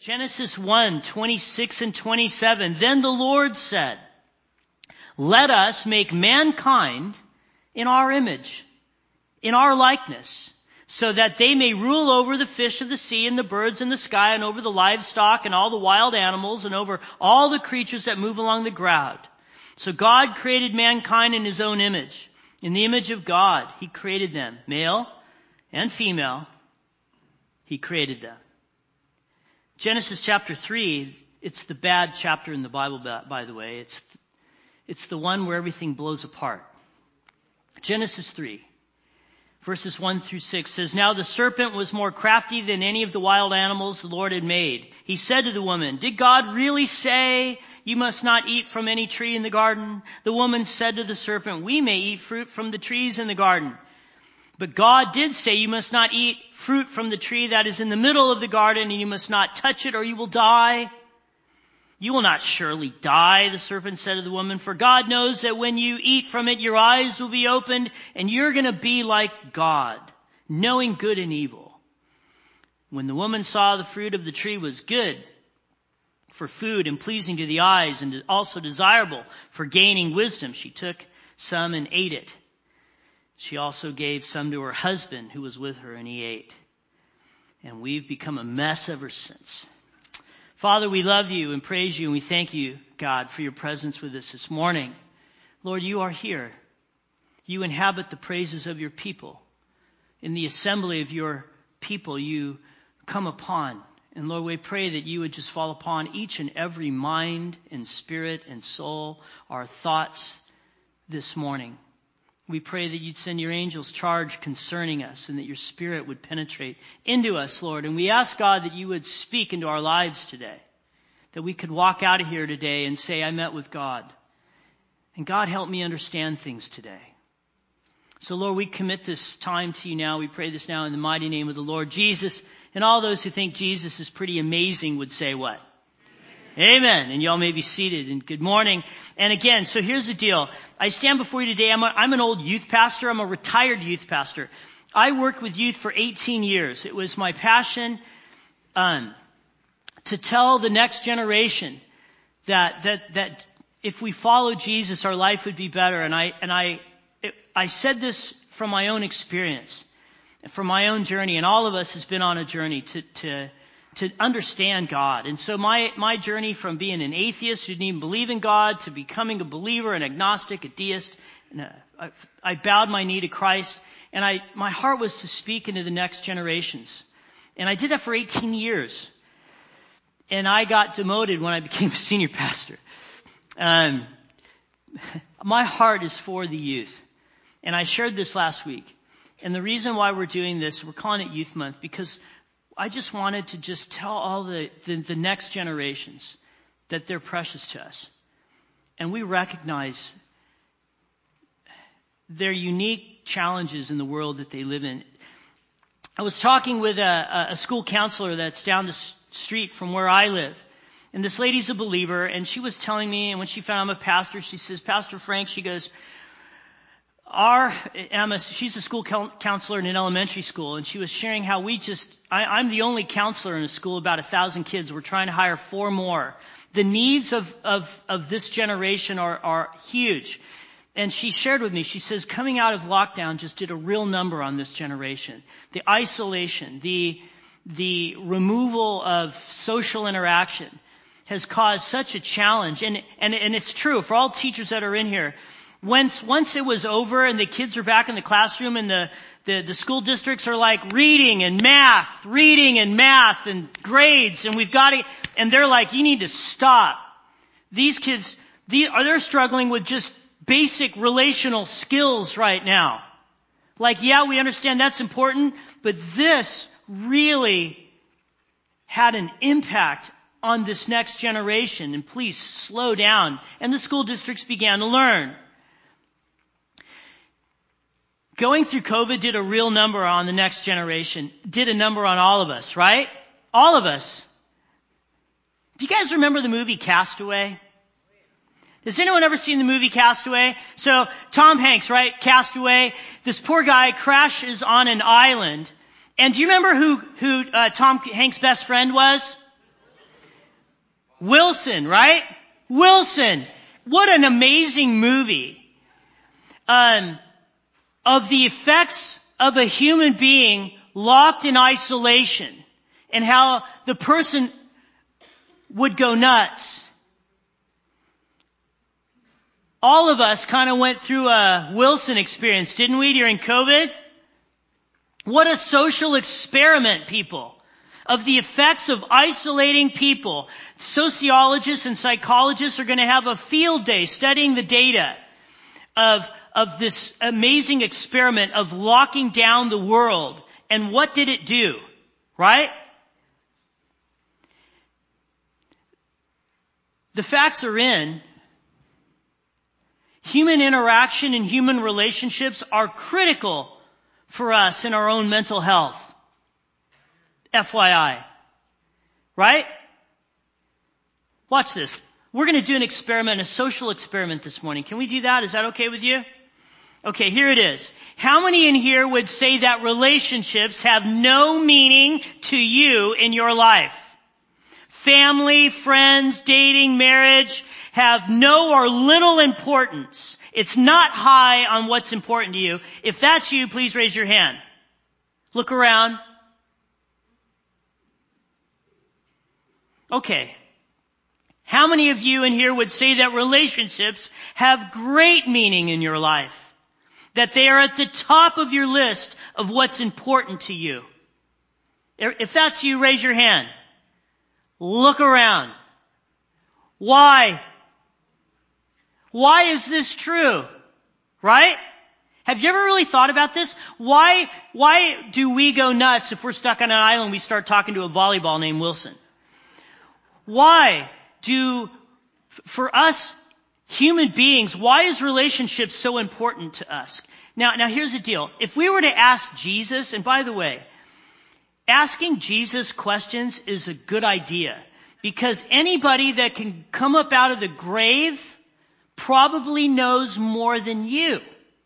Genesis 1:26 and 27. Then the Lord said, let us make mankind in our image, in our likeness, so that they may rule over the fish of the sea and the birds in the sky and over the livestock and all the wild animals and over all the creatures that move along the ground. So God created mankind in his own image. In the image of God, he created them, male and female. He created them. Genesis chapter 3, it's the bad chapter in the Bible, by the way. It's the one where everything blows apart. Genesis 3, verses 1 through 6 says, now the serpent was more crafty than any of the wild animals the Lord had made. He said to the woman, did God really say you must not eat from any tree in the garden? The woman said to the serpent, we may eat fruit from the trees in the garden. But God did say you must not eat fruit from the tree that is in the middle of the garden, and you must not touch it or you will die. You will not surely die, the serpent said to the woman, for God knows that when you eat from it, your eyes will be opened, and you're going to be like God, knowing good and evil. When the woman saw the fruit of the tree was good for food and pleasing to the eyes and also desirable for gaining wisdom, she took some and ate it. She also gave some to her husband who was with her, and he ate. And we've become a mess ever since. Father, we love you and praise you, and we thank you, God, for your presence with us this morning. Lord, you are here. You inhabit the praises of your people. In the assembly of your people, you come upon. And Lord, we pray that you would just fall upon each and every mind and spirit and soul, our thoughts this morning. We pray that you'd send your angels charged concerning us and that your spirit would penetrate into us, Lord. And we ask, God, that you would speak into our lives today, that we could walk out of here today and say, I met with God. And God, help me understand things today. So, Lord, we commit this time to you now. We pray this now in the mighty name of the Lord Jesus. And all those who think Jesus is pretty amazing would say what? Amen. And y'all may be seated, and good morning. And again, so here's the deal. I stand before you today. I'm an old youth pastor. I'm a retired youth pastor. I worked with youth for 18 years. It was my passion to tell the next generation that if we follow Jesus, our life would be better. And I said this from my own experience, from my own journey, and all of us has been on a journey to understand God. And so my journey from being an atheist who didn't even believe in God to becoming a believer, an agnostic, a deist, and I bowed my knee to Christ, and my heart was to speak into the next generations. And I did that for 18 years. And I got demoted when I became a senior pastor. My heart is for the youth. And I shared this last week. And the reason why we're doing this, we're calling it Youth Month, because I just wanted to just tell all the next generations that they're precious to us. And we recognize their unique challenges in the world that they live in. I was talking with a school counselor that's down the street from where I live. And this lady's a believer, and she was telling me, and when she found I'm a pastor, she says, Pastor Frank, she goes, she's a school counselor in an elementary school, and she was sharing how I'm the only counselor in a school, about 1,000 kids. We're trying to hire 4 more. The needs of this generation are huge. And she shared with me, she says, coming out of lockdown just did a real number on this generation. The isolation, the removal of social interaction has caused such a challenge. And it's true for all teachers that are in here. Once it was over and the kids are back in the classroom and the school districts are like reading and math and grades, and and they're like, you need to stop. These kids, they're struggling with just basic relational skills right now. Like, yeah, we understand that's important, but this really had an impact on this next generation. And please slow down. And the school districts began to learn. Going through COVID did a real number on the next generation, did a number on all of us, right? All of us. Do you guys remember the movie Castaway? Has anyone ever seen the movie Castaway? So Tom Hanks, right? Castaway. This poor guy crashes on an island. And do you remember who Tom Hanks' best friend was? Wilson, right? Wilson. What an amazing movie. Of the effects of a human being locked in isolation and how the person would go nuts. All of us kind of went through a Wilson experience, didn't we, during COVID? What a social experiment, people, of the effects of isolating people. Sociologists and psychologists are going to have a field day studying the data of this amazing experiment of locking down the world. And what did it do? Right? The facts are in. Human interaction and human relationships are critical for us in our own mental health. FYI. Right? Watch this. We're going to do an experiment, a social experiment this morning. Can we do that? Is that okay with you? Okay, here it is. How many in here would say that relationships have no meaning to you in your life? Family, friends, dating, marriage have no or little importance. It's not high on what's important to you. If that's you, please raise your hand. Look around. Okay. How many of you in here would say that relationships have great meaning in your life? That they are at the top of your list of what's important to you? If that's you, raise your hand. Look around. Why? Why is this true? Right? Have you ever really thought about this? Why do we go nuts if we're stuck on an island and we start talking to a volleyball named Wilson? Why for us human beings, why is relationships so important to us? Now here's the deal. If we were to ask Jesus, and by the way, asking Jesus questions is a good idea because anybody that can come up out of the grave probably knows more than you.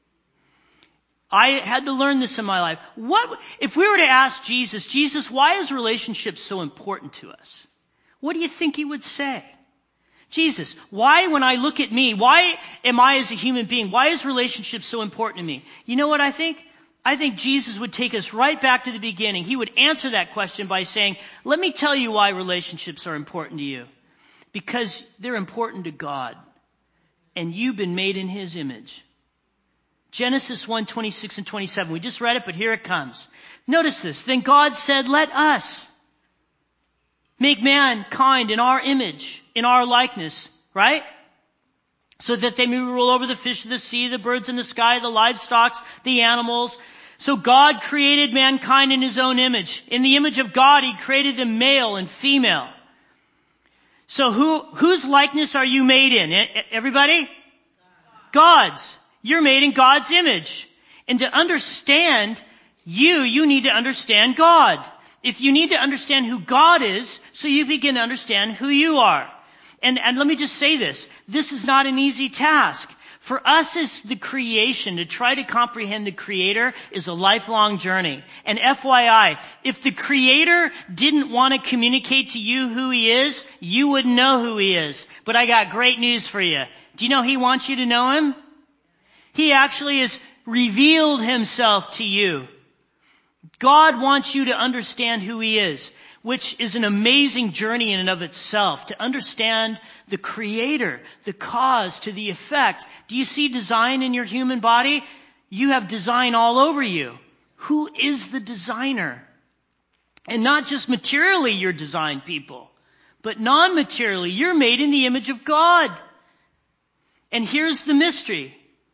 I had to learn this in my life. If we were to ask Jesus, why is relationships so important to us? What do you think he would say? Jesus, why when I look at me, why am I as a human being, why is relationships so important to me? You know what I think? I think Jesus would take us right back to the beginning. He would answer that question by saying, let me tell you why relationships are important to you. Because they're important to God. And you've been made in his image. Genesis 1:26 and 27. We just read it, but here it comes. Notice this. Then God said, let us make mankind in our image, in our likeness, right? So that they may rule over the fish of the sea, the birds in the sky, the livestock, the animals. So God created mankind in his own image. In the image of God, he created them male and female. So whose likeness are you made in? Everybody? God's. You're made in God's image. And to understand you need to understand God. If you need to understand who God is, so you begin to understand who you are. And let me just say this. This is not an easy task. For us as the creation, to try to comprehend the Creator is a lifelong journey. And FYI, if the Creator didn't want to communicate to you who he is, you wouldn't know who he is. But I got great news for you. Do you know he wants you to know him? He actually has revealed himself to you. God wants you to understand who he is, which is an amazing journey in and of itself, to understand the Creator, the cause to the effect. Do you see design in your human body? You have design all over you. Who is the designer? And not just materially you're designed, people, but non-materially. You're made in the image of God. And here's the mystery.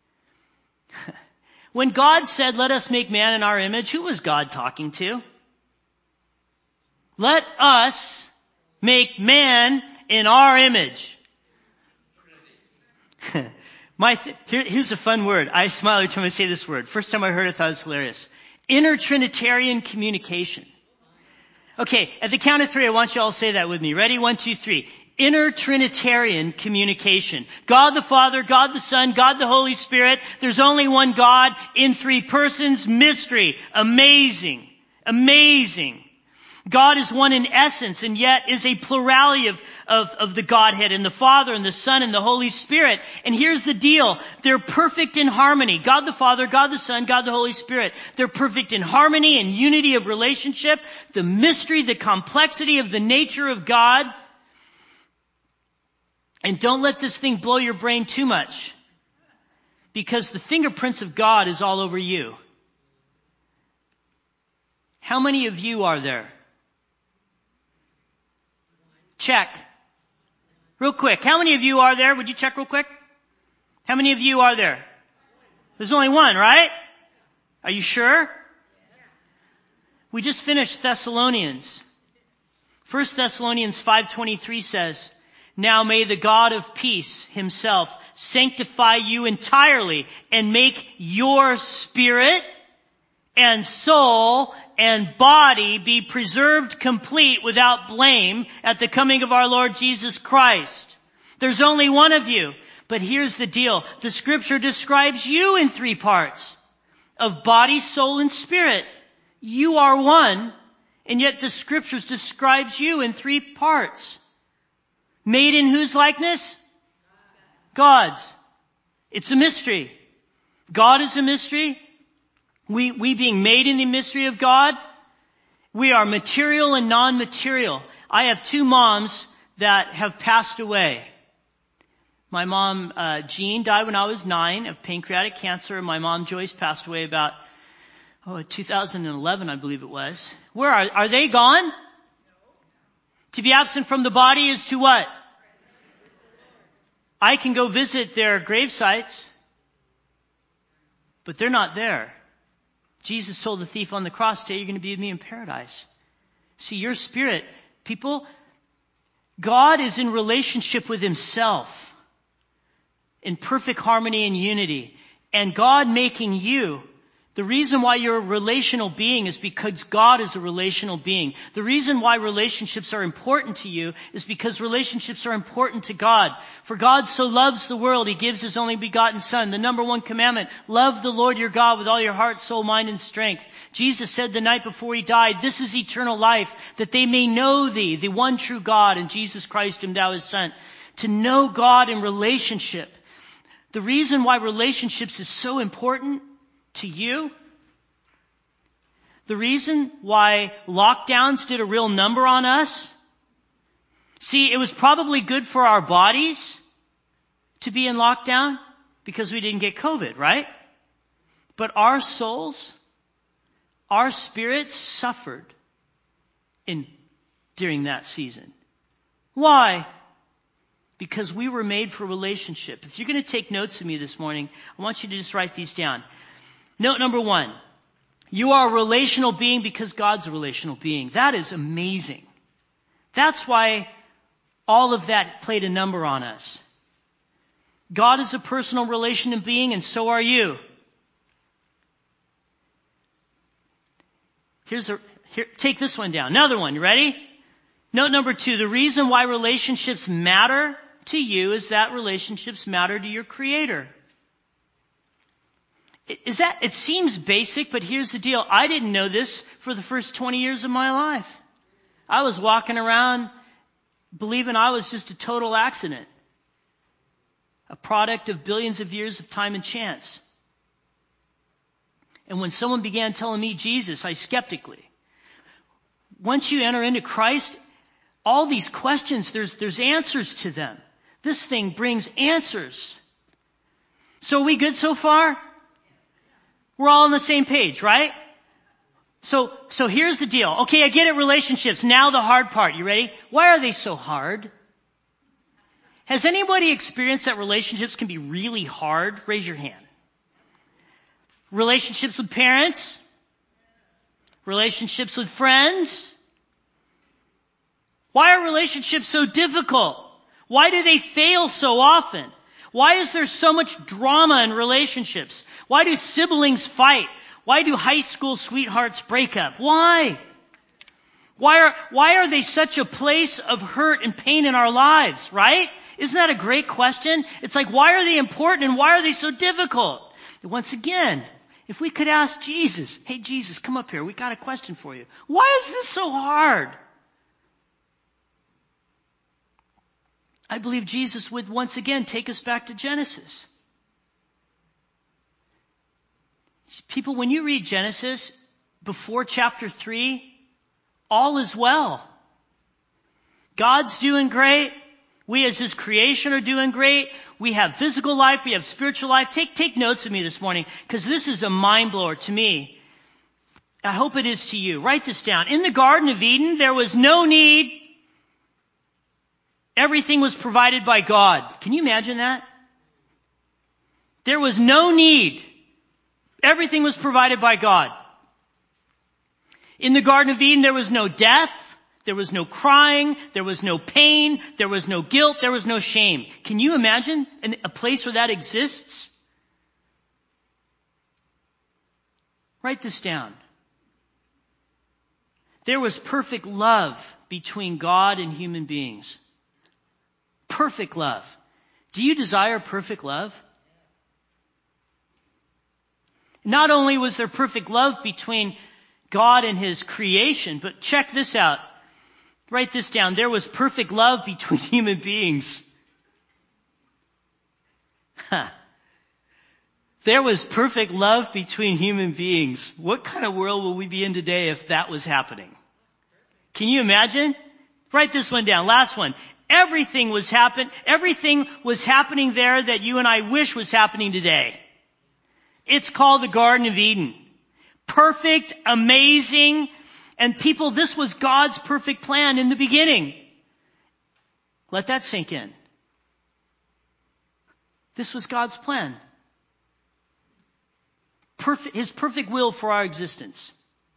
When God said, let us make man in our image, who was God talking to? Let us make man in our image. Here's a fun word. I smile every time I say this word. First time I heard it, I thought it was hilarious. Inter-Trinitarian communication. Okay, at the count of 3, I want you all to say that with me. Ready? 1, 2, 3. Inter-Trinitarian communication. God the Father, God the Son, God the Holy Spirit. There's only one God in 3 persons. Mystery. Amazing. Amazing. God is one in essence and yet is a plurality of the Godhead and the Father and the Son and the Holy Spirit. And here's the deal. They're perfect in harmony. God the Father, God the Son, God the Holy Spirit. They're perfect in harmony and unity of relationship, the mystery, the complexity of the nature of God. And don't let this thing blow your brain too much, because the fingerprints of God is all over you. How many of you are there? Check. Real quick. How many of you are there? Would you check real quick? How many of you are there? There's only one, right? Are you sure? We just finished Thessalonians. 1 Thessalonians 5:23 says, "Now may the God of peace himself sanctify you entirely and make your spirit and soul and body be preserved complete without blame at the coming of our Lord Jesus Christ." There's only one of you. But here's the deal. The scripture describes you in 3 parts of body, soul, and spirit. You are one, and yet the scriptures describes you in 3 parts. Made in whose likeness? God's. It's a mystery. God is a mystery. We being made in the mystery of God, we are material and non-material. I have 2 moms that have passed away. My mom, Jean, died when I was 9 of pancreatic cancer. My mom, Joyce, passed away about 2011, I believe it was. Where are they gone? To be absent from the body is to what? I can go visit their grave sites, but they're not there. Jesus told the thief on the cross, "Today you're going to be with me in paradise." See, your spirit, people, God is in relationship with himself in perfect harmony and unity. And God making you, the reason why you're a relational being is because God is a relational being. The reason why relationships are important to you is because relationships are important to God. For God so loves the world, he gives his only begotten Son. The number 1 commandment, love the Lord your God with all your heart, soul, mind, and strength. Jesus said the night before he died, "This is eternal life, that they may know thee, the one true God, and Jesus Christ whom thou hast sent." To know God in relationship. The reason why relationships is so important to you, the reason why lockdowns did a real number on us, see, it was probably good for our bodies to be in lockdown because we didn't get COVID, right? But our souls, our spirits suffered during that season. Why? Because we were made for relationship. If you're going to take notes of me this morning, I want you to just write these down. Note number 1. You are a relational being because God's a relational being. That is amazing. That's why all of that played a number on us. God is a personal relational being, and so are you. Take this one down. Another one. You ready? Note number 2. The reason why relationships matter to you is that relationships matter to your Creator. It seems basic, but here's the deal. I didn't know this for the first 20 years of my life. I was walking around believing I was just a total accident, a product of billions of years of time and chance. And when someone began telling me Jesus, I skeptically. Once you enter into Christ, all these questions, there's answers to them. This thing brings answers. So are we good so far? We're all on the same page, right? So here's the deal. Okay, I get it, relationships. Now the hard part. You ready? Why are they so hard? Has anybody experienced that relationships can be really hard? Raise your hand. Relationships with parents? Relationships with friends? Why are relationships so difficult? Why do they fail so often? Why is there so much drama in relationships? Why do siblings fight? Why do high school sweethearts break up? Why? Why are they such a place of hurt and pain in our lives, right? Isn't that a great question? It's like, why are they important and why are they so difficult? And once again, if we could ask Jesus, "Hey Jesus, come up here. We got a question for you. Why is this so hard?" I believe Jesus would once again take us back to Genesis. People, when you read Genesis, before chapter 3, all is well. God's doing great. We as His creation are doing great. We have physical life. We have spiritual life. Take notes of me this morning, because this is a mind blower to me. I hope it is to you. Write this down. In the Garden of Eden, there was no need. Everything was provided by God. Can you imagine that? There was no need. Everything was provided by God. In the Garden of Eden, there was no death. There was no crying. There was no pain. There was no guilt. There was no shame. Can you imagine a place where that exists? Write this down. There was perfect love between God and human beings. Perfect love. Do you desire perfect love? Not only was there perfect love between God and His creation, but check this out. Write this down. There was perfect love between human beings. There was perfect love between human beings. What kind of world will we be in today if that was happening? Can you imagine? Write this one down. Last one. Everything was happening there that you and I wish was happening today. It's called the Garden of Eden. Perfect, amazing, and people, this was God's perfect plan in the beginning. Let that sink in. This was God's plan. His perfect will for our existence.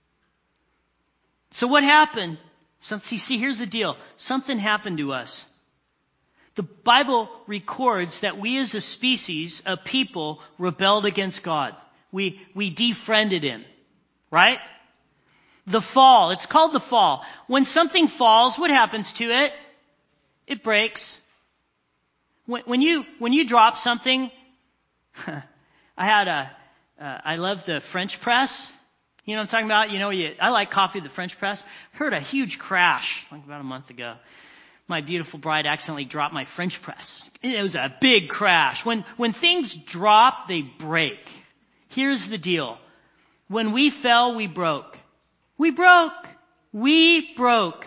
So what happened? See, here's the deal. Something happened to us. The Bible records that we as a species, a people, rebelled against God. We defriended Him. Right? The fall. It's called the fall. When something falls, what happens to it? It breaks. When you drop something, I love the French press. You know what I'm talking about? I like coffee at the French press. Heard a huge crash like about a month ago. My beautiful bride accidentally dropped my French press. It was a big crash. When things drop, they break. Here's the deal. When we fell, we broke. We broke. We broke.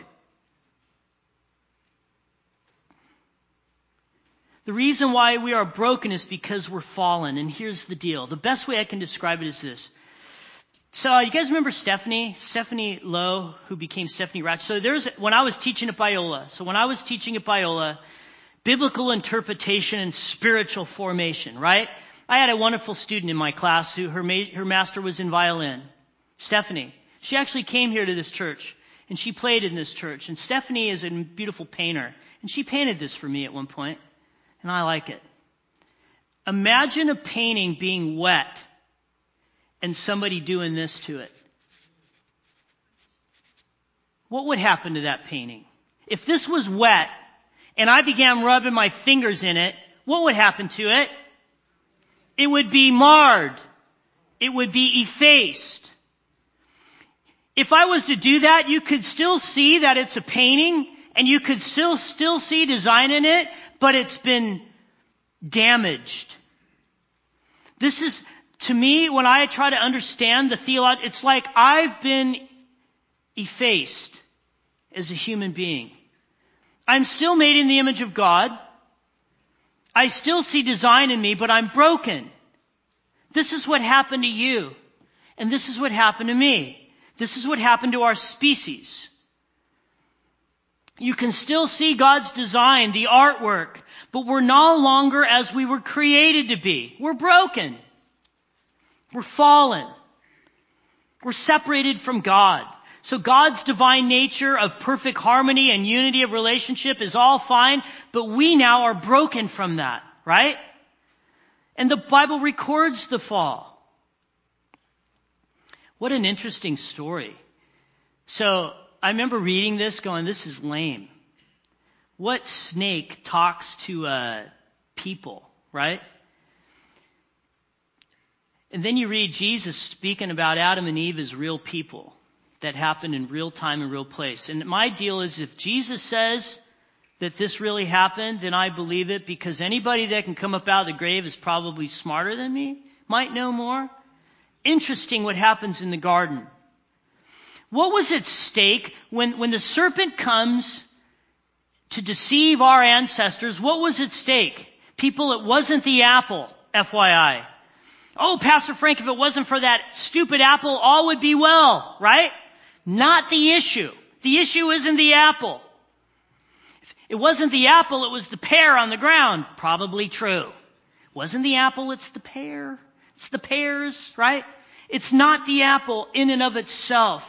The reason why we are broken is because we're fallen. And here's the deal. The best way I can describe it is this. So you guys remember Stephanie Lowe, who became Stephanie Ratch? So when I was teaching at Biola, biblical interpretation and spiritual formation, right? I had a wonderful student in my class who her master was in violin. Stephanie. She actually came here to this church and she played in this church. And Stephanie is a beautiful painter. And she painted this for me at one point. And I like it. Imagine a painting being wet and somebody doing this to it. What would happen to that painting? If this was wet and I began rubbing my fingers in it, what would happen to it? It would be marred. It would be effaced. If I was to do that, you could still see that it's a painting and you could still see design in it, but it's been damaged. This is, to me, when I try to understand the theology, it's like I've been effaced as a human being. I'm still made in the image of God. I still see design in me, but I'm broken. This is what happened to you. And this is what happened to me. This is what happened to our species. You can still see God's design, the artwork, but we're no longer as we were created to be. We're broken. We're fallen. We're separated from God. So God's divine nature of perfect harmony and unity of relationship is all fine, but we now are broken from that, right? And the Bible records the fall. What an interesting story. So I remember reading this going, this is lame. What snake talks to people, right? And then you read Jesus speaking about Adam and Eve as real people that happened in real time and real place. And my deal is if Jesus says that this really happened, then I believe it, because anybody that can come up out of the grave is probably smarter than me, might know more. Interesting what happens in the garden. What was at stake when the serpent comes to deceive our ancestors? What was at stake? People, it wasn't the apple, FYI. Oh, Pastor Frank, if it wasn't for that stupid apple, all would be well, right? Not the issue. The issue isn't the apple. If it wasn't the apple, it was the pear on the ground. Probably true. It wasn't the apple, it's the pear. It's the pears, right? It's not the apple in and of itself.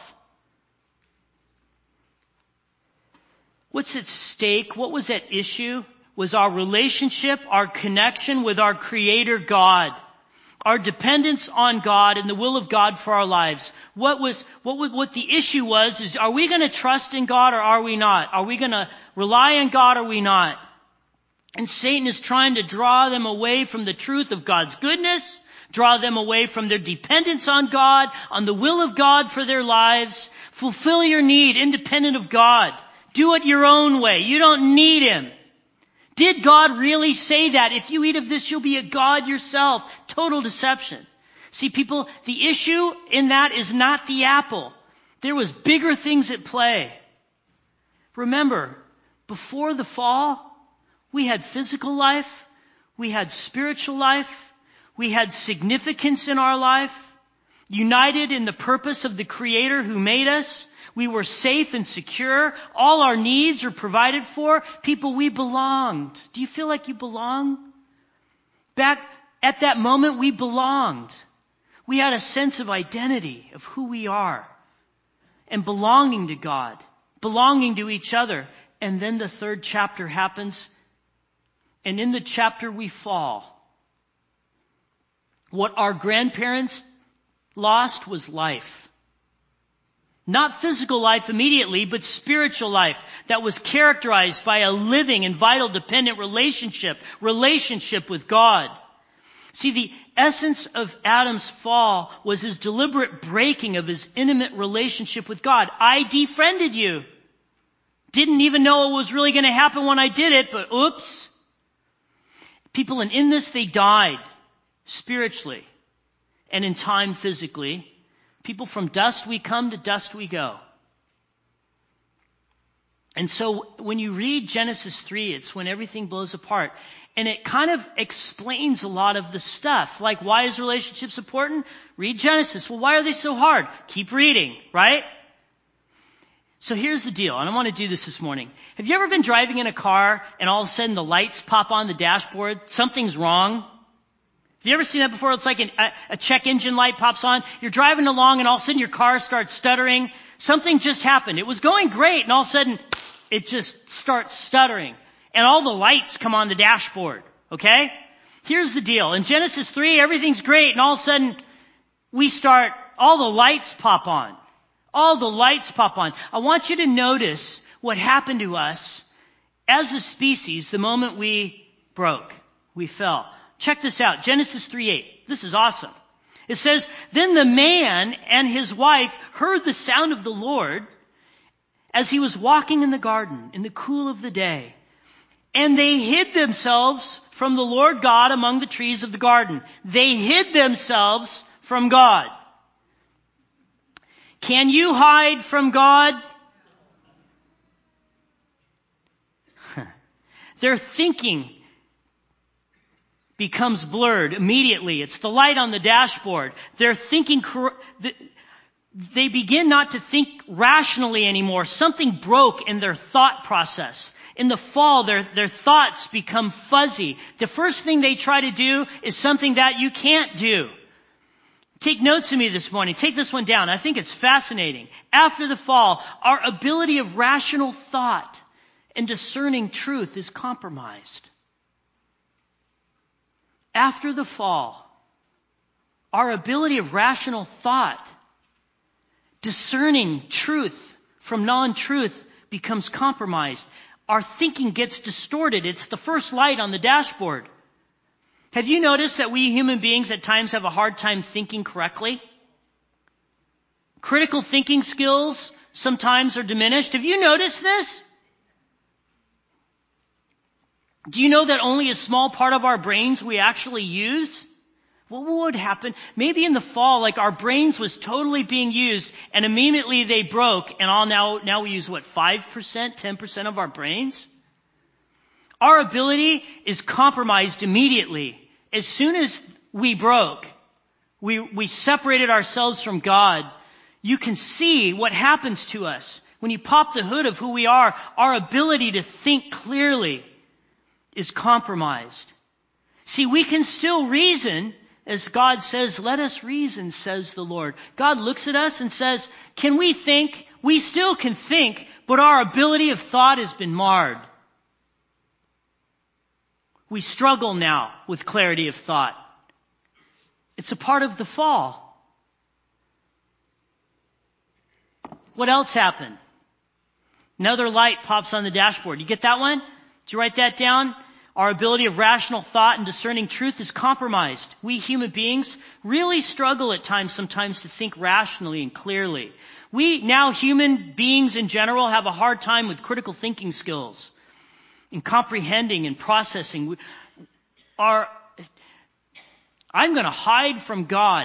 What's at stake? What was at issue? Was our relationship, our connection with our Creator God, our dependence on God and the will of God for our lives. What the issue was is, are we going to trust in God or are we not? Are we going to rely on God or are we not? And Satan is trying to draw them away from the truth of God's goodness, draw them away from their dependence on God, on the will of God for their lives. Fulfill your need independent of God. Do it your own way. You don't need Him. Did God really say that? If you eat of this, you'll be a God yourself. Total deception. See, people, the issue in that is not the apple. There was bigger things at play. Remember, before the fall, we had physical life, we had spiritual life, we had significance in our life, united in the purpose of the Creator who made us. We were safe and secure. All our needs are provided for. People, we belonged. Do you feel like you belong? Back at that moment, we belonged. We had a sense of identity, of who we are, and belonging to God, belonging to each other. And then the third chapter happens, and in the chapter we fall. What our grandparents lost was life. Not physical life immediately, but spiritual life that was characterized by a living and vital dependent relationship with God. See, the essence of Adam's fall was his deliberate breaking of his intimate relationship with God. I defriended you. Didn't even know it was really going to happen when I did it, but oops. People, and in this they died spiritually and in time physically. People, from dust we come, to dust we go. And so when you read Genesis 3, it's when everything blows apart. And it kind of explains a lot of the stuff. Like, why is relationships important? Read Genesis. Well, why are they so hard? Keep reading, right? So here's the deal, and I want to do this morning. Have you ever been driving in a car and all of a sudden the lights pop on the dashboard? Something's wrong. Have you ever seen that before? It's like a check engine light pops on. You're driving along and all of a sudden your car starts stuttering. Something just happened. It was going great and all of a sudden it just starts stuttering. And all the lights come on the dashboard. Okay? Here's the deal. In Genesis 3, everything's great and all of a sudden all the lights pop on. All the lights pop on. I want you to notice what happened to us as a species the moment we broke. We fell. Check this out. Genesis 3:8. This is awesome. It says, then the man and his wife heard the sound of the Lord as he was walking in the garden in the cool of the day. And they hid themselves from the Lord God among the trees of the garden. They hid themselves from God. Can you hide from God? Their thinking becomes blurred immediately. It's the light on the dashboard. They're thinking, they begin not to think rationally anymore. Something broke in their thought process. In the fall, their thoughts become fuzzy. The first thing they try to do is something that you can't do. Take notes of me this morning. Take this one down. I think it's fascinating. After the fall, our ability of rational thought and discerning truth is compromised. After the fall, our ability of rational thought, discerning truth from non-truth, becomes compromised. Our thinking gets distorted. It's the first light on the dashboard. Have you noticed that we human beings at times have a hard time thinking correctly? Critical thinking skills sometimes are diminished. Have you noticed this? Do you know that only a small part of our brains we actually use? What would happen? Maybe in the fall, like our brains was totally being used and immediately they broke and now we use 5%, 10% of our brains? Our ability is compromised immediately. As soon as we broke, we separated ourselves from God. You can see what happens to us. When you pop the hood of who we are, our ability to think clearly is compromised. See, we can still reason, as God says, let us reason, says the Lord. God looks at us and says, can we think? We still can think, but our ability of thought has been marred. We struggle now with clarity of thought. It's a part of the fall. What else happened? Another light pops on the dashboard. You get that one? Did you write that down? Our ability of rational thought and discerning truth is compromised. We human beings really struggle at times sometimes to think rationally and clearly. We now human beings in general have a hard time with critical thinking skills and comprehending and processing. I'm going to hide from God.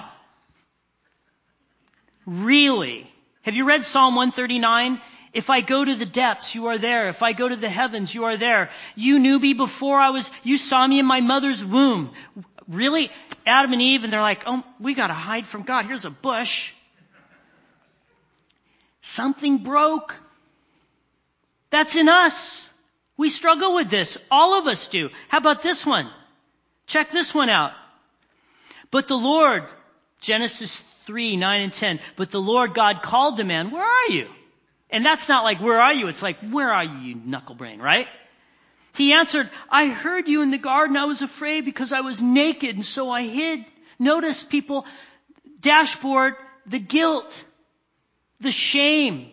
Really? Have you read Psalm 139? If I go to the depths, you are there. If I go to the heavens, you are there. You knew me before you saw me in my mother's womb. Really? Adam and Eve, and they're like, oh, we got to hide from God. Here's a bush. Something broke. That's in us. We struggle with this. All of us do. How about this one? Check this one out. But the Lord, Genesis 3, 9 and 10, but the Lord God called to man, where are you? And that's not like, where are you? It's like, where are you knucklebrain, right? He answered, I heard you in the garden. I was afraid because I was naked and so I hid. Notice, people, dashboard, the guilt, the shame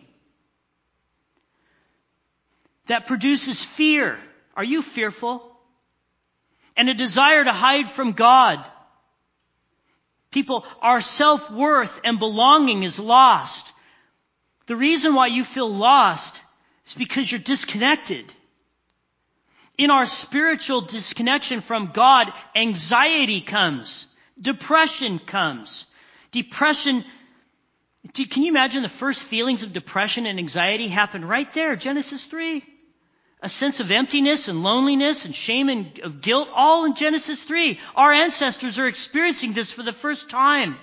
that produces fear. Are you fearful? And a desire to hide from God. People, our self-worth and belonging is lost. The reason why you feel lost is because you're disconnected. In our spiritual disconnection from God, anxiety comes. Depression comes. Can you imagine the first feelings of depression and anxiety happen right there, Genesis 3? A sense of emptiness and loneliness and shame and of guilt, all in Genesis 3. Our ancestors are experiencing this for the first time.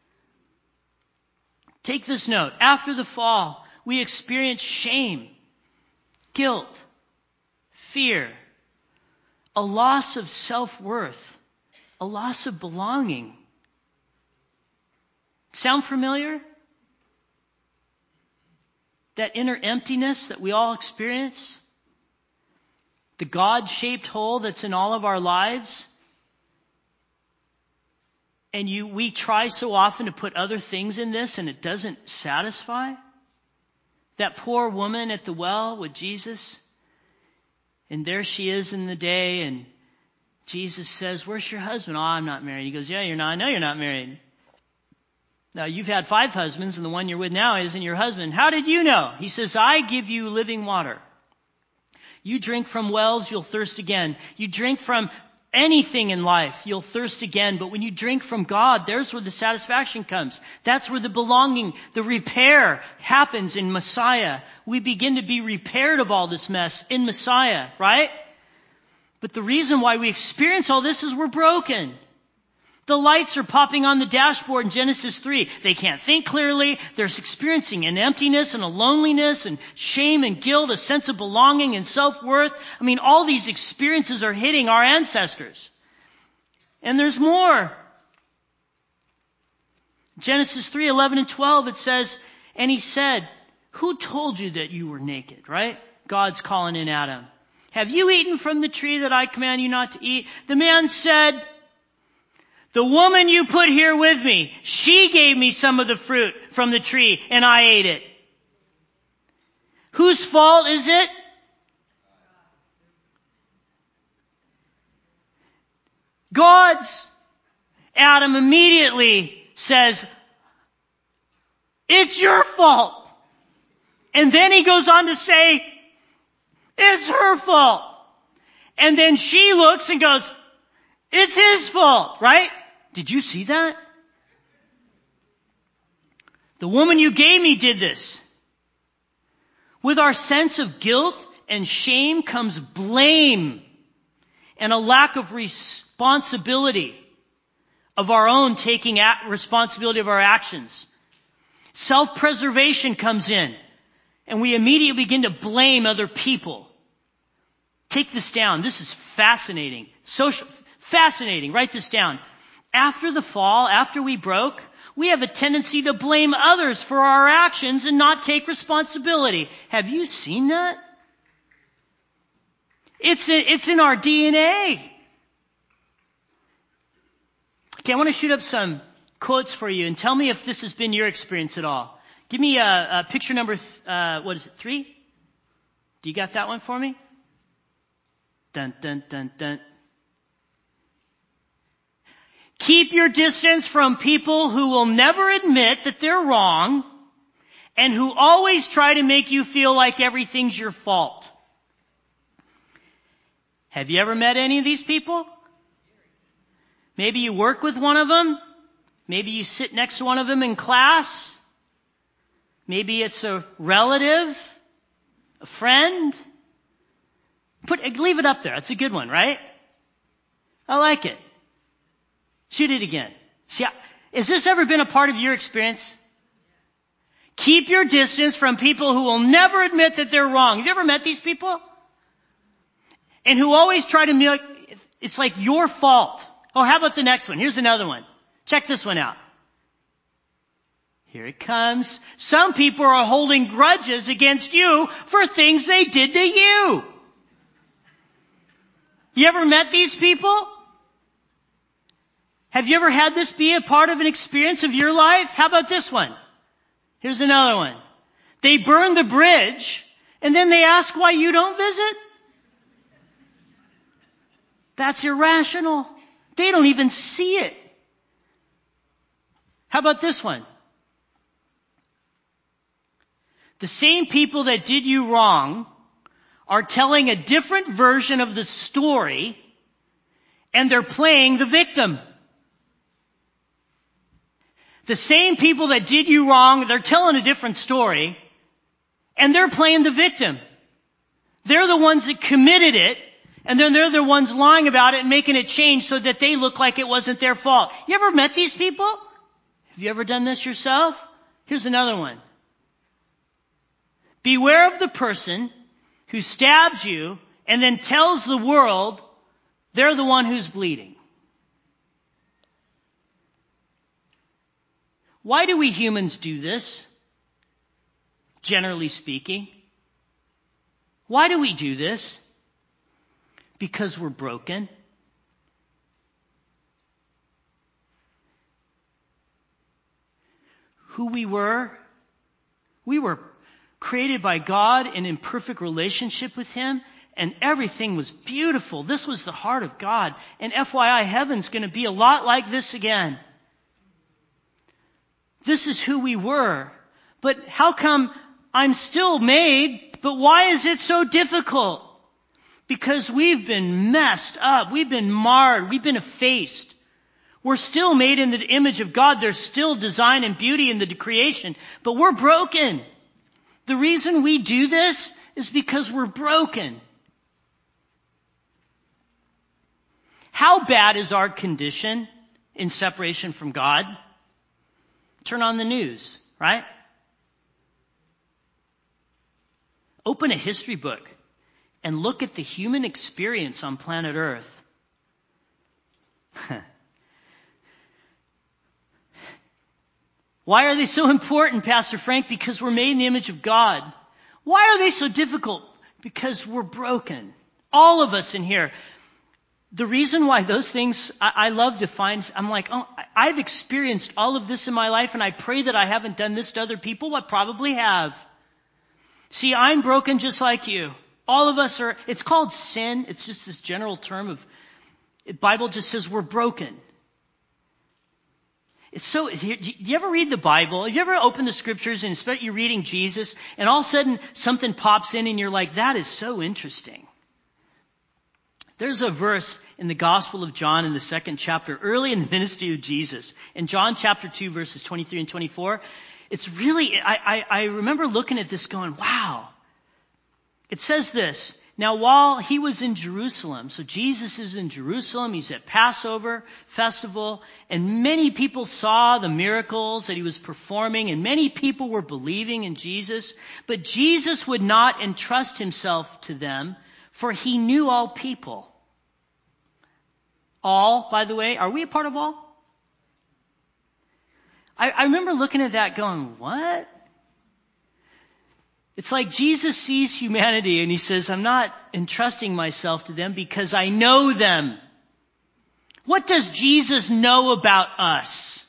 Take this note. After the fall, we experience shame, guilt, fear, a loss of self-worth, a loss of belonging. Sound familiar? That inner emptiness that we all experience? The God-shaped hole that's in all of our lives? And we try so often to put other things in this and it doesn't satisfy. That poor woman at the well with Jesus. And there she is in the day and Jesus says, where's your husband? Oh, I'm not married. He goes, yeah, you're not. I know you're not married. Now you've had 5 husbands and the one you're with now isn't your husband. How did you know? He says, I give you living water. You drink from wells, you'll thirst again. You drink from anything in life, you'll thirst again. But when you drink from God, there's where the satisfaction comes. That's where the belonging, the repair happens in Messiah. We begin to be repaired of all this mess in Messiah, right? But the reason why we experience all this is we're broken. The lights are popping on the dashboard in Genesis 3. They can't think clearly. They're experiencing an emptiness and a loneliness and shame and guilt, a sense of belonging and self-worth. I mean, all these experiences are hitting our ancestors. And there's more. Genesis 3, 11 and 12, it says, and he said, who told you that you were naked, right? God's calling in Adam. Have you eaten from the tree that I command you not to eat? The man said, the woman you put here with me, she gave me some of the fruit from the tree and I ate it. Whose fault is it? God's. Adam immediately says, it's your fault. And then he goes on to say, it's her fault. And then she looks and goes, it's his fault, right? Did you see that? The woman you gave me did this. With our sense of guilt and shame comes blame and a lack of responsibility of our own, taking responsibility of our actions. Self-preservation comes in, and we immediately begin to blame other people. Take this down. This is fascinating. Fascinating. Write this down. After the fall, after we broke, we have a tendency to blame others for our actions and not take responsibility. Have you seen that? It's in our DNA. Okay, I want to shoot up some quotes for you and tell me if this has been your experience at all. Give me a picture number, 3? Do you got that one for me? Dun, dun, dun, dun. Keep your distance from people who will never admit that they're wrong and who always try to make you feel like everything's your fault. Have you ever met any of these people? Maybe you work with one of them. Maybe you sit next to one of them in class. Maybe it's a relative, a friend. Leave it up there. It's a good one, right? I like it. Shoot it again. See, has this ever been a part of your experience? Keep your distance from people who will never admit that they're wrong. Have you ever met these people? And who always try to make it's like your fault. Oh, how about the next one? Here's another one. Check this one out. Here it comes. Some people are holding grudges against you for things they did to you. You ever met these people? Have you ever had this be a part of an experience of your life? How about this one? Here's another one. They burn the bridge and then they ask why you don't visit. That's irrational. They don't even see it. How about this one? The same people that did you wrong are telling a different version of the story, and they're playing the victim. The same people that did you wrong, they're telling a different story, and they're playing the victim. They're the ones that committed it, and then they're the ones lying about it and making it change so that they look like it wasn't their fault. You ever met these people? Have you ever done this yourself? Here's another one. Beware of the person who stabs you and then tells the world they're the one who's bleeding. Why do we humans do this? Generally speaking. Why do we do this? Because we're broken. Who we were created by God and in perfect relationship with Him, and everything was beautiful. This was the heart of God. And FYI, heaven's going to be a lot like this again. This is who we were. But how come I'm still made, but why is it so difficult? Because we've been messed up. We've been marred. We've been effaced. We're still made in the image of God. There's still design and beauty in the creation, but we're broken. The reason we do this is because we're broken. How bad is our condition in separation from God? Turn on the news, right? Open a history book and look at the human experience on planet Earth. Why are they so important, Pastor Frank? Because we're made in the image of God. Why are they so difficult? Because we're broken. All of us in here. The reason why those things I love to find, I'm like, oh, I've experienced all of this in my life, and I pray that I haven't done this to other people. I probably have. See, I'm broken just like you. All of us are, it's called sin. It's just this general term of, the Bible just says we're broken. It's so, do you ever read the Bible? Have you ever opened the scriptures and you're reading Jesus and all of a sudden something pops in and you're like, that is so interesting. There's a verse in the Gospel of John in the 2nd chapter, early in the ministry of Jesus. In John chapter 2, verses 23 and 24, it's really, I remember looking at this going, wow. It says this, now while he was in Jerusalem, so Jesus is in Jerusalem, he's at Passover festival, and many people saw the miracles that he was performing, and many people were believing in Jesus, but Jesus would not entrust himself to them, for he knew all people. All, by the way, are we a part of all? I remember looking at that going, what? It's like Jesus sees humanity and he says, I'm not entrusting myself to them because I know them. What does Jesus know about us?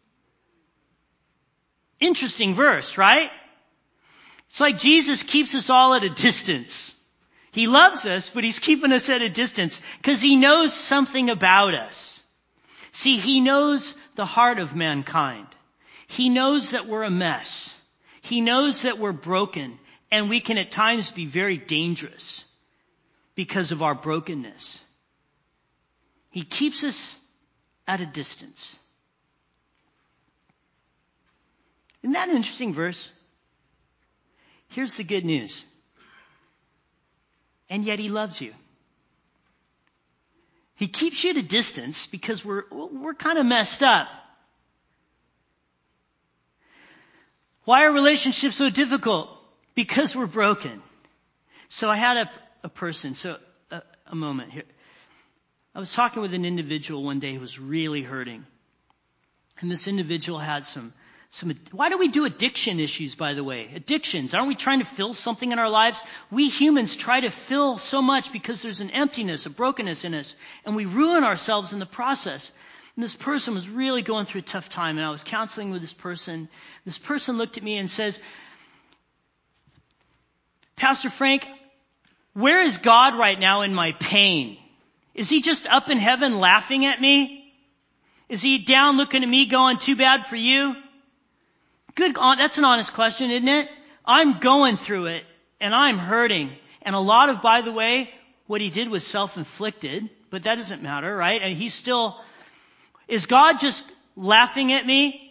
Interesting verse, right? It's like Jesus keeps us all at a distance. He loves us, but he's keeping us at a distance because he knows something about us. See, he knows the heart of mankind. He knows that we're a mess. He knows that we're broken, and we can at times be very dangerous because of our brokenness. He keeps us at a distance. Isn't that an interesting verse? Here's the good news. And yet he loves you. He keeps you at a distance because we're kind of messed up. Why are relationships so difficult? Because we're broken. So I had a person, a moment here. I was talking with an individual one day who was really hurting. And this individual had some, why do we do addiction issues, by the way? Addictions. Aren't we trying to fill something in our lives? We humans try to fill so much because there's an emptiness, a brokenness in us. And we ruin ourselves in the process. And this person was really going through a tough time. And I was counseling with this person. This person looked at me and says, Pastor Frank, where is God right now in my pain? Is he just up in heaven laughing at me? Is he down looking at me going, too bad for you? Good, that's an honest question, isn't it? I'm going through it, and I'm hurting. And a lot of, by the way, what he did was self-inflicted, but that doesn't matter, right? And he's still, is God just laughing at me?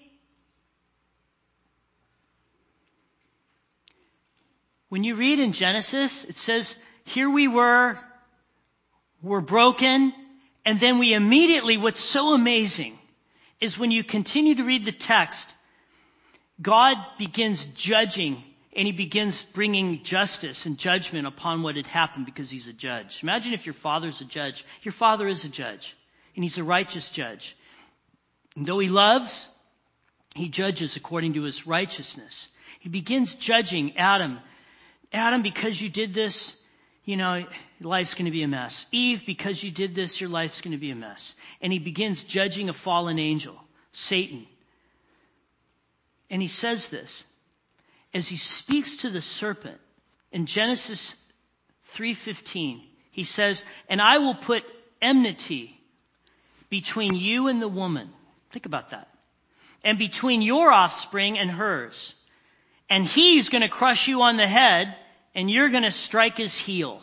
When you read in Genesis, it says, here we we're broken, and then we immediately, what's so amazing is when you continue to read the text, God begins judging, and he begins bringing justice and judgment upon what had happened because he's a judge. Imagine if your father's a judge. Your father is a judge, and he's a righteous judge. And though he loves, he judges according to his righteousness. He begins judging Adam. Adam, because you did this, life's going to be a mess. Eve, because you did this, your life's going to be a mess. And he begins judging a fallen angel, Satan. And he says this, as he speaks to the serpent in Genesis 3:15, he says, and I will put enmity between you and the woman. Think about that. And between your offspring and hers. And he's going to crush you on the head, and you're going to strike his heel.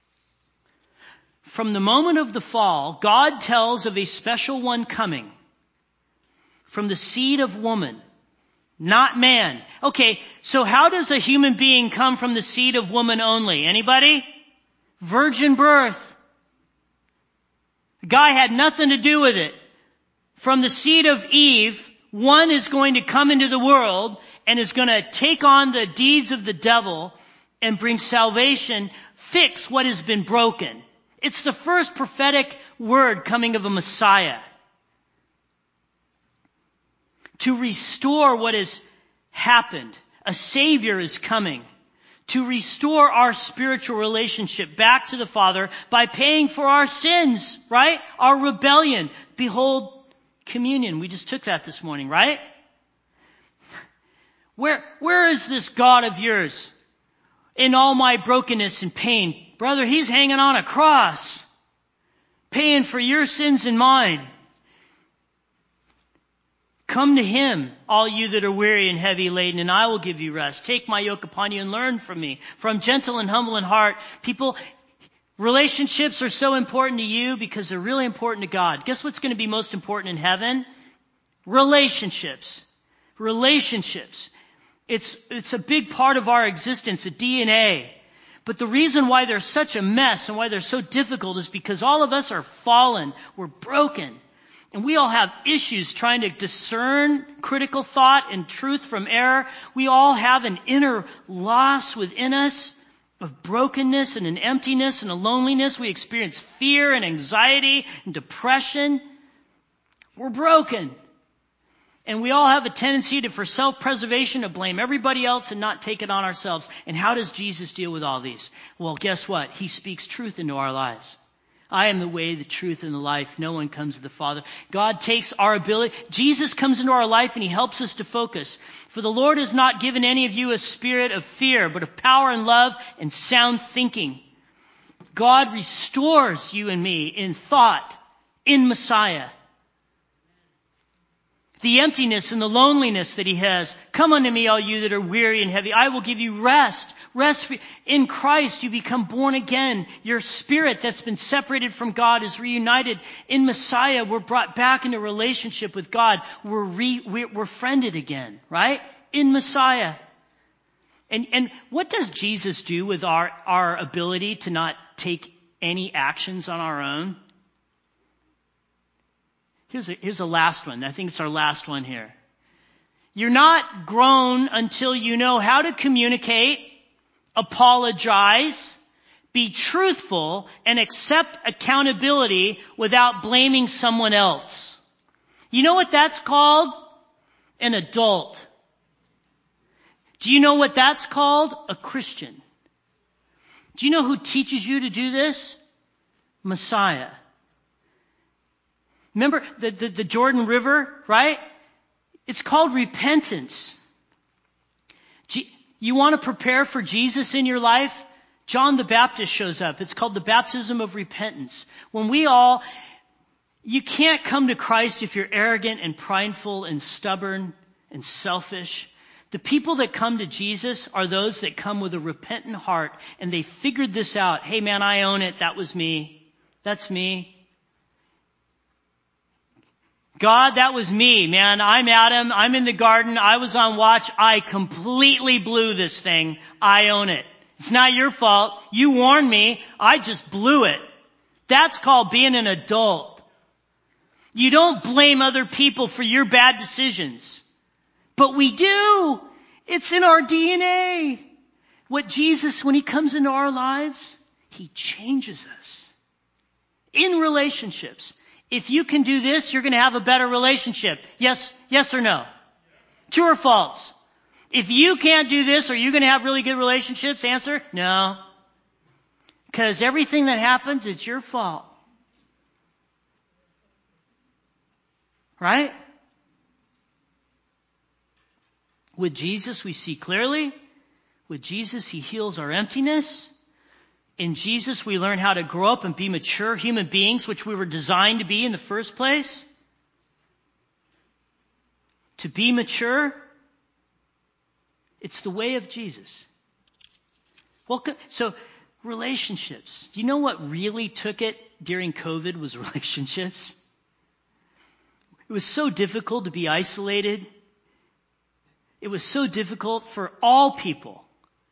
From the moment of the fall, God tells of a special one coming from the seed of woman. Not man. Okay, so how does a human being come from the seed of woman only? Anybody? Virgin birth. The guy had nothing to do with it. From the seed of Eve, one is going to come into the world and is going to take on the deeds of the devil and bring salvation, fix what has been broken. It's the first prophetic word coming of a Messiah. To restore what has happened. A Savior is coming. To restore our spiritual relationship back to the Father by paying for our sins, right? Our rebellion. Behold, communion. We just took that this morning, right? Where is this God of yours in all my brokenness and pain? Brother, he's hanging on a cross, paying for your sins and mine. Come to him, all you that are weary and heavy laden, and I will give you rest. Take my yoke upon you and learn from me. For I'm gentle and humble in heart. People, Relationships are so important to you because they're really important to God. Guess what's going to be most important in heaven? Relationships. Relationships. It's a big part of our existence, a DNA. But the reason why they're such a mess and why they're so difficult is because all of us are fallen. We're broken. And we all have issues trying to discern critical thought and truth from error. We all have an inner loss within us of brokenness and an emptiness and a loneliness. We experience fear and anxiety and depression. We're broken. And we all have a tendency for self-preservation to blame everybody else and not take it on ourselves. And how does Jesus deal with all these? Well, guess what? He speaks truth into our lives. I am the way, the truth, and the life. No one comes to the Father. God takes our ability. Jesus comes into our life and He helps us to focus. For the Lord has not given any of you a spirit of fear, but of power and love and sound thinking. God restores you and me in thought, in Messiah. The emptiness and the loneliness that He has. Come unto me, all you that are weary and heavy. I will give you rest. Rest in Christ. You become born again. Your spirit that's been separated from God is reunited in Messiah. We're brought back into relationship with God. We're friended again, right? In Messiah. And what does Jesus do with our ability to not take any actions on our own? Here's a last one. I think it's our last one here. You're not grown until you know how to communicate, apologize, be truthful, and accept accountability without blaming someone else. You know what that's called? An adult. Do you know what that's called? A Christian. Do you know who teaches you to do this? Messiah. Remember the Jordan River, right? It's called repentance. You want to prepare for Jesus in your life? John the Baptist shows up. It's called the baptism of repentance. You can't come to Christ if you're arrogant and prideful and stubborn and selfish. The people that come to Jesus are those that come with a repentant heart and they figured this out. Hey man, I own it. That was me. That's me. God, that was me, man. I'm Adam. I'm in the garden. I was on watch. I completely blew this thing. I own it. It's not your fault. You warned me. I just blew it. That's called being an adult. You don't blame other people for your bad decisions. But we do. It's in our DNA. What Jesus, when He comes into our lives, He changes us. In relationships. If you can do this, you're going to have a better relationship. Yes or no? True or false? If you can't do this, are you going to have really good relationships? Answer, no. Because everything that happens, it's your fault. Right? With Jesus, we see clearly. With Jesus, He heals our emptiness. In Jesus, we learn how to grow up and be mature human beings, which we were designed to be in the first place. To be mature, it's the way of Jesus. Welcome. So, relationships. Do you know what really took it during COVID was relationships? It was so difficult to be isolated. It was so difficult for all people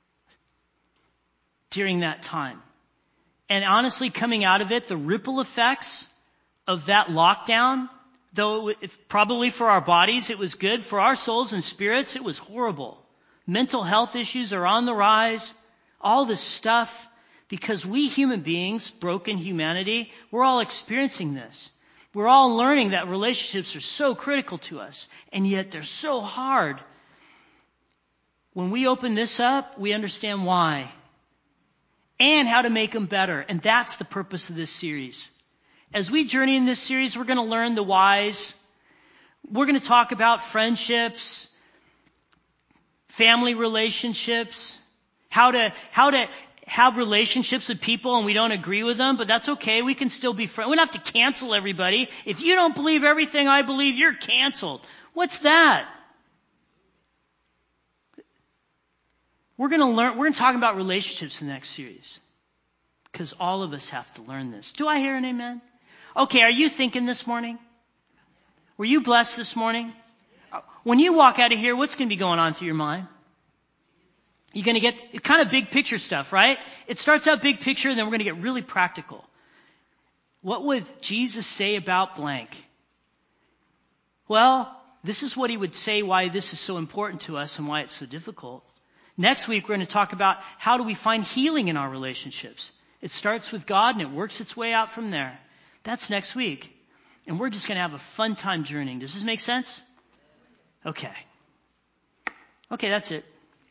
during that time. And honestly, coming out of it, the ripple effects of that lockdown, though probably for our bodies it was good, for our souls and spirits it was horrible. Mental health issues are on the rise. All this stuff, because we human beings, broken humanity, we're all experiencing this. We're all learning that relationships are so critical to us, and yet they're so hard. When we open this up, we understand why. And how to make them better. And that's the purpose of this series. As we journey in this series, we're going to learn the whys. We're going to talk about friendships, family relationships, how to have relationships with people and we don't agree with them, but that's okay. We can still be friends. We don't have to cancel everybody. If you don't believe everything I believe, you're canceled. What's that? We're going to talk about relationships in the next series. because all of us have to learn this. Do I hear an amen? Okay, are you thinking this morning? Were you blessed this morning? When you walk out of here, what's going to be going on through your mind? You're going to get kind of big picture stuff, right? It starts out big picture, and then we're going to get really practical. What would Jesus say about blank? Well, this is what he would say why this is so important to us and why it's so difficult. Next week, we're going to talk about how do we find healing in our relationships. It starts with God and it works its way out from there. That's next week. And we're just going to have a fun time journeying. Does this make sense? Okay. Okay, that's it.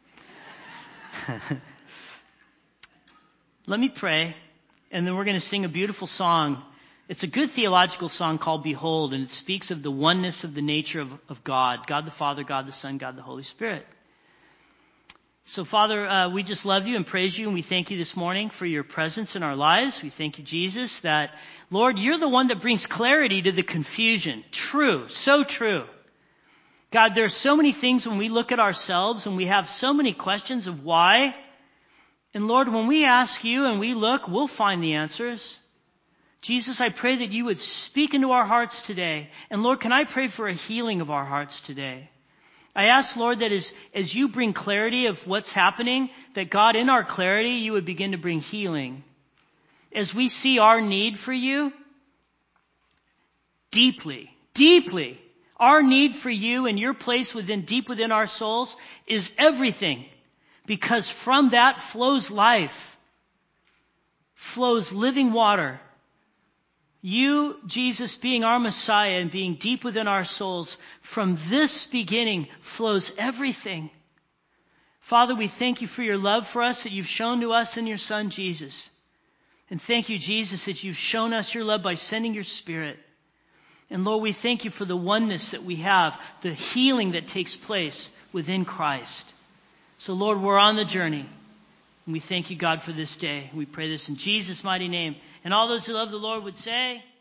Let me pray, and then we're going to sing a beautiful song. It's a good theological song called Behold, and it speaks of the oneness of the nature of God. God the Father, God the Son, God the Holy Spirit. So, Father, we just love you and praise you, and we thank you this morning for your presence in our lives. We thank you, Jesus, that, Lord, you're the one that brings clarity to the confusion. True, so true. God, there are so many things when we look at ourselves and we have so many questions of why. And Lord, when we ask you and we look, we'll find the answers. Jesus, I pray that you would speak into our hearts today. And Lord, can I pray for a healing of our hearts today? I ask, Lord, that as you bring clarity of what's happening, that God, in our clarity, you would begin to bring healing. As we see our need for you, deeply, our need for you and your place deep within our souls is everything. Because from that flows life, flows living water. You, Jesus, being our Messiah and being deep within our souls, from this beginning flows everything. Father, we thank you for your love for us that you've shown to us in your Son, Jesus. And thank you, Jesus, that you've shown us your love by sending your Spirit. And Lord, we thank you for the oneness that we have, the healing that takes place within Christ. So Lord, we're on the journey. And we thank you, God, for this day. We pray this in Jesus' mighty name. And all those who love the Lord would say...